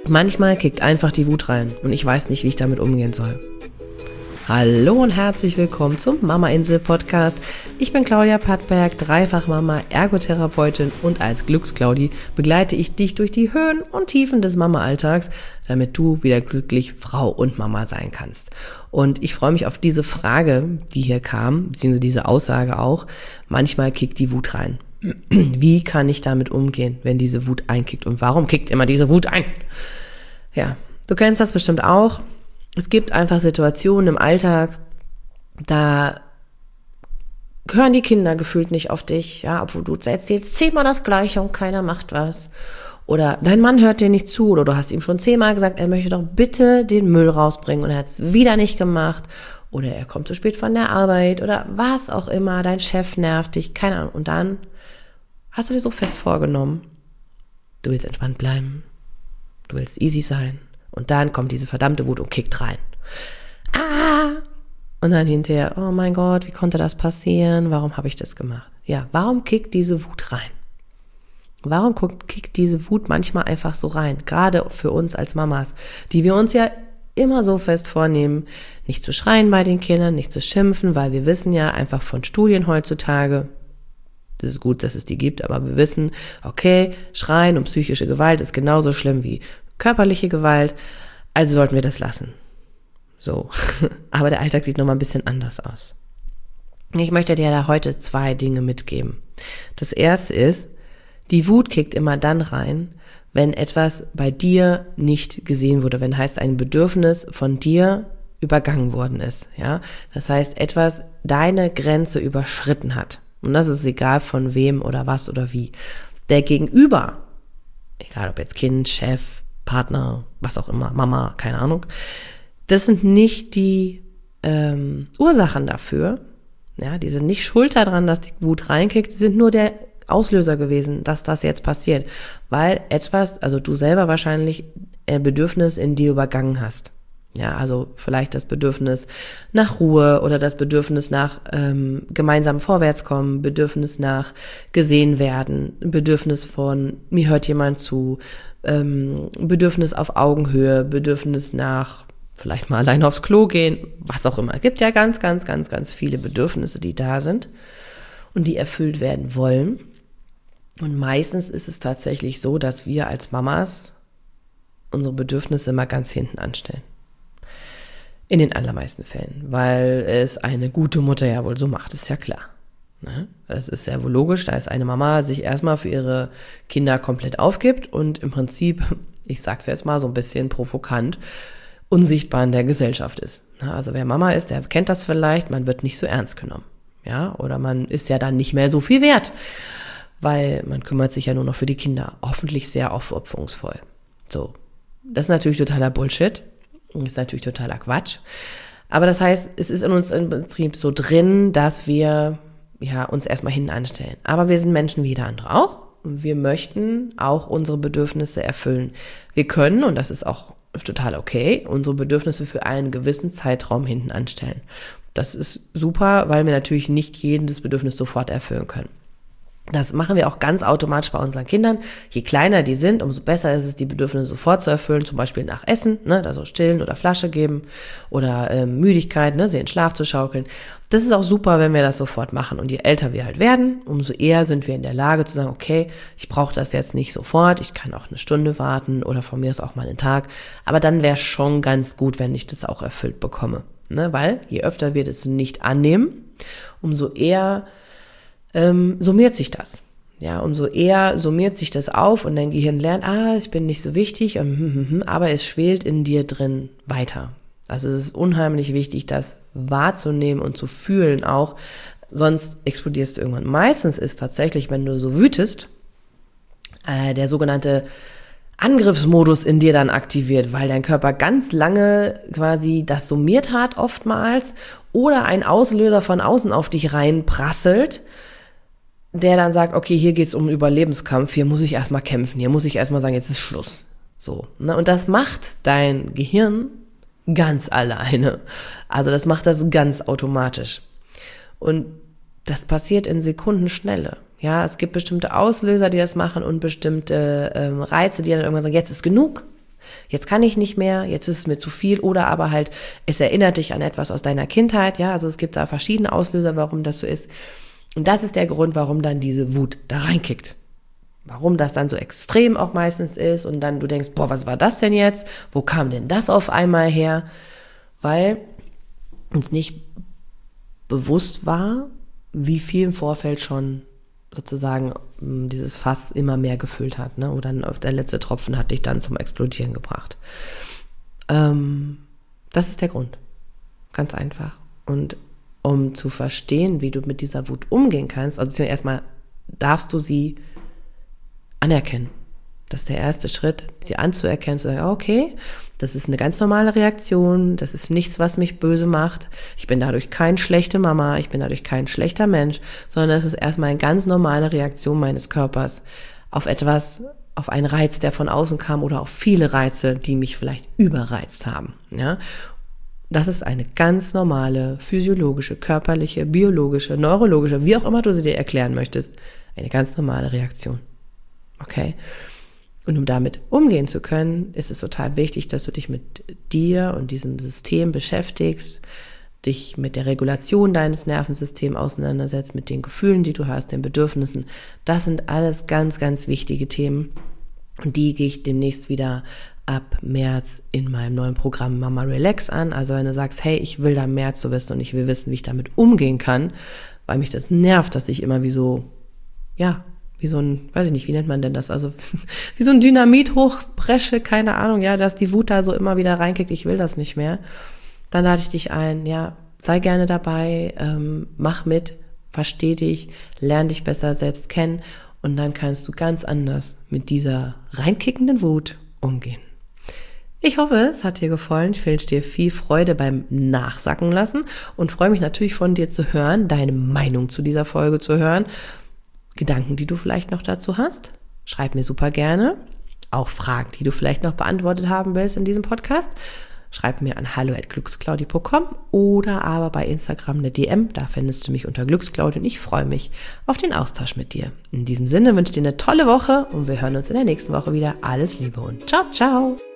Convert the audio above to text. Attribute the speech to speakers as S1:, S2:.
S1: Manchmal kickt einfach die Wut rein und ich weiß nicht, wie ich damit umgehen soll. Hallo und herzlich willkommen zum Mama-Insel-Podcast. Ich bin Claudia Pattberg, Dreifach-Mama, Ergotherapeutin und als Glücksclaudi begleite ich dich durch die Höhen und Tiefen des Mama-Alltags, damit du wieder glücklich Frau und Mama sein kannst. Und ich freue mich auf diese Frage, die hier kam, beziehungsweise diese Aussage auch. Manchmal kickt die Wut rein. Wie kann ich damit umgehen, wenn diese Wut einkickt? Und warum kickt immer diese Wut ein? Ja, du kennst das bestimmt auch. Es gibt einfach Situationen im Alltag, da hören die Kinder gefühlt nicht auf dich, ja, obwohl du erzählst 10-mal das Gleiche und keiner macht was. Oder dein Mann hört dir nicht zu oder du hast ihm schon 10-mal gesagt, er möchte doch bitte den Müll rausbringen und er hat es wieder nicht gemacht. Oder er kommt zu spät von der Arbeit oder was auch immer, dein Chef nervt dich, keine Ahnung. Und dann hast du dir so fest vorgenommen, du willst entspannt bleiben, du willst easy sein. Und dann kommt diese verdammte Wut und kickt rein. Und dann hinterher, oh mein Gott, wie konnte das passieren? Warum habe ich das gemacht? Ja, warum kickt diese Wut rein? Warum kickt diese Wut manchmal einfach so rein? Gerade für uns als Mamas, die wir uns ja immer so fest vornehmen, nicht zu schreien bei den Kindern, nicht zu schimpfen, weil wir wissen ja einfach von Studien heutzutage, das ist gut, dass es die gibt, aber wir wissen, okay, Schreien und psychische Gewalt ist genauso schlimm wie körperliche Gewalt, also sollten wir das lassen. So, aber der Alltag sieht nochmal ein bisschen anders aus. Ich möchte dir da heute 2 Dinge mitgeben. Das erste ist, die Wut kickt immer dann rein, wenn etwas bei dir nicht gesehen wurde, wenn heißt ein Bedürfnis von dir übergangen worden ist. Ja, das heißt, etwas deine Grenze überschritten hat. Und das ist egal von wem oder was oder wie. Der Gegenüber, egal ob jetzt Kind, Chef, Partner, was auch immer, Mama, keine Ahnung, das sind nicht die Ursachen dafür. Ja, die sind nicht schuld daran, dass die Wut reinkickt, die sind nur der Auslöser gewesen, dass das jetzt passiert. Weil etwas, also du selber wahrscheinlich ein Bedürfnis in dir übergangen hast. Ja, also vielleicht das Bedürfnis nach Ruhe oder das Bedürfnis nach gemeinsam vorwärtskommen, Bedürfnis nach gesehen werden, Bedürfnis von mir hört jemand zu, Bedürfnis auf Augenhöhe, Bedürfnis nach vielleicht mal allein aufs Klo gehen, was auch immer. Es gibt ja ganz, ganz, ganz, ganz viele Bedürfnisse, die da sind und die erfüllt werden wollen. Und meistens ist es tatsächlich so, dass wir als Mamas unsere Bedürfnisse immer ganz hinten anstellen. In den allermeisten Fällen, weil es eine gute Mutter ja wohl so macht, ist ja klar. Das ist ja wohl logisch, da ist eine Mama sich erstmal für ihre Kinder komplett aufgibt und im Prinzip, ich sag's jetzt mal so ein bisschen provokant, unsichtbar in der Gesellschaft ist. Also wer Mama ist, der kennt das vielleicht, man wird nicht so ernst genommen. Ja, oder man ist ja dann nicht mehr so viel wert, weil man kümmert sich ja nur noch für die Kinder, hoffentlich sehr aufopferungsvoll. So, das ist natürlich totaler Bullshit. Das ist natürlich totaler Quatsch. Aber das heißt, es ist in uns im Prinzip so drin, dass wir uns erstmal hinten anstellen. Aber wir sind Menschen wie jeder andere auch. Und wir möchten auch unsere Bedürfnisse erfüllen. Wir können, und das ist auch total okay, unsere Bedürfnisse für einen gewissen Zeitraum hinten anstellen. Das ist super, weil wir natürlich nicht jedes Bedürfnis sofort erfüllen können. Das machen wir auch ganz automatisch bei unseren Kindern. Je kleiner die sind, umso besser ist es, die Bedürfnisse sofort zu erfüllen, zum Beispiel nach Essen, also stillen oder Flasche geben oder Müdigkeit, sie in den Schlaf zu schaukeln. Das ist auch super, wenn wir das sofort machen. Und je älter wir halt werden, umso eher sind wir in der Lage zu sagen, okay, ich brauche das jetzt nicht sofort, ich kann auch eine Stunde warten oder von mir ist auch mal einen Tag. Aber dann wäre schon ganz gut, wenn ich das auch erfüllt bekomme. Weil je öfter wir das nicht annehmen, umso eher summiert sich das. Ja, umso eher summiert sich das auf und dein Gehirn lernt, ich bin nicht so wichtig, aber es schwelt in dir drin weiter. Also es ist unheimlich wichtig, das wahrzunehmen und zu fühlen auch, sonst explodierst du irgendwann. Meistens ist tatsächlich, wenn du so wütest, der sogenannte Angriffsmodus in dir dann aktiviert, weil dein Körper ganz lange quasi das summiert hat oftmals oder ein Auslöser von außen auf dich reinprasselt, der dann sagt, okay, hier geht's um Überlebenskampf, hier muss ich erstmal kämpfen, hier muss ich erstmal sagen, jetzt ist Schluss. So, und das macht dein Gehirn ganz alleine. Also das macht das ganz automatisch. Und das passiert in Sekundenschnelle. Ja, es gibt bestimmte Auslöser, die das machen und bestimmte Reize, die dann irgendwann sagen, jetzt ist genug. Jetzt kann ich nicht mehr, jetzt ist es mir zu viel oder aber halt, es erinnert dich an etwas aus deiner Kindheit, ja, also es gibt da verschiedene Auslöser, warum das so ist. Und das ist der Grund, warum dann diese Wut da reinkickt. Warum das dann so extrem auch meistens ist und dann du denkst, boah, was war das denn jetzt? Wo kam denn das auf einmal her? Weil uns nicht bewusst war, wie viel im Vorfeld schon sozusagen dieses Fass immer mehr gefüllt hat, ne? Oder der letzte Tropfen hat dich dann zum Explodieren gebracht. Das ist der Grund. Ganz einfach. Und um zu verstehen, wie du mit dieser Wut umgehen kannst, also erstmal darfst du sie anerkennen. Das ist der erste Schritt, sie anzuerkennen, zu sagen, okay, das ist eine ganz normale Reaktion, das ist nichts, was mich böse macht, ich bin dadurch keine schlechte Mama, ich bin dadurch kein schlechter Mensch, sondern es ist erstmal eine ganz normale Reaktion meines Körpers auf etwas, auf einen Reiz, der von außen kam oder auf viele Reize, die mich vielleicht überreizt haben. Ja? Das ist eine ganz normale, physiologische, körperliche, biologische, neurologische, wie auch immer du sie dir erklären möchtest, eine ganz normale Reaktion. Okay? Und um damit umgehen zu können, ist es total wichtig, dass du dich mit dir und diesem System beschäftigst, dich mit der Regulation deines Nervensystems auseinandersetzt, mit den Gefühlen, die du hast, den Bedürfnissen. Das sind alles ganz, ganz wichtige Themen. Und die gehe ich demnächst wieder ab März in meinem neuen Programm Mama Relax an. Also wenn du sagst, hey, ich will da mehr zu wissen und ich will wissen, wie ich damit umgehen kann, weil mich das nervt, dass ich immer wie so ein, weiß ich nicht, wie nennt man denn das? Also wie so ein Dynamit hochbresche, keine Ahnung, ja, dass die Wut da so immer wieder reinkickt, ich will das nicht mehr. Dann lade ich dich ein, ja, sei gerne dabei, mach mit, versteh dich, lern dich besser selbst kennen und dann kannst du ganz anders mit dieser reinkickenden Wut umgehen. Ich hoffe, es hat dir gefallen. Ich wünsche dir viel Freude beim Nachsacken lassen und freue mich natürlich von dir zu hören, deine Meinung zu dieser Folge zu hören. Gedanken, die du vielleicht noch dazu hast, schreib mir super gerne. Auch Fragen, die du vielleicht noch beantwortet haben willst in diesem Podcast, schreib mir an hallo@glücksclaudi.com oder aber bei Instagram eine DM, da findest du mich unter Glücksclaudi und ich freue mich auf den Austausch mit dir. In diesem Sinne wünsche ich dir eine tolle Woche und wir hören uns in der nächsten Woche wieder. Alles Liebe und ciao, ciao!